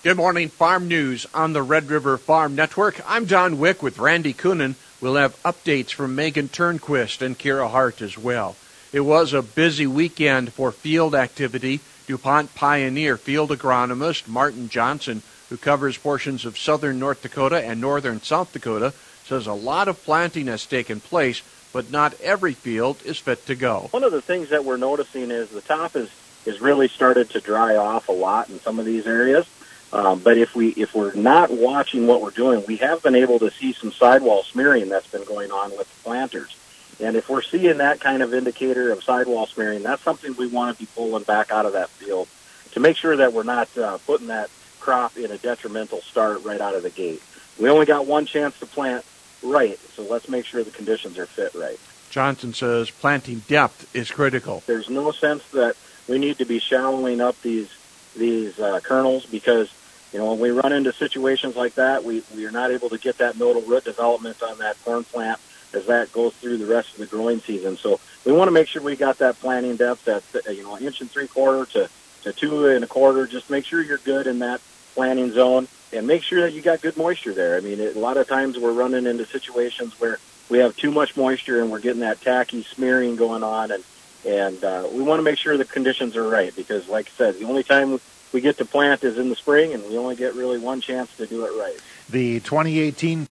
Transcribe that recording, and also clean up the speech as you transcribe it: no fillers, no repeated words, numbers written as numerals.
Good morning, Farm News on the Red River Farm Network. I'm John Wick with Randy Coonan. We'll have updates from Megan Turnquist and Kira Hart as well. It was a busy weekend for field activity. DuPont Pioneer field agronomist Martin Johnson, who covers portions of southern North Dakota and northern South Dakota, says a lot of planting has taken place, but not every field is fit to go. One of the things that we're noticing is the top is really started to dry off a lot in some of these areas. But if we're not watching what we're doing, we have been able to see some sidewall smearing that's been going on with the planters. And if we're seeing that kind of indicator of sidewall smearing, that's something we want to be pulling back out of that field to make sure that we're not putting that crop in a detrimental start right out of the gate. We only got one chance to plant right, so let's make sure the conditions are fit right. Johnson says planting depth is critical. There's no sense that we need to be shallowing up these kernels because, when we run into situations like that, we are not able to get that nodal root development on that corn plant as that goes through the rest of the growing season. So we want to make sure we got that planting depth at, 1 3/4 to 2 1/4. Just make sure you're good in that planting zone and make sure that you got good moisture there. I mean, a lot of times we're running into situations where we have too much moisture and we're getting that tacky smearing going on, and we want to make sure the conditions are right because, like I said, the only time we get to plant is in the spring, and we only get really one chance to do it right. The 2018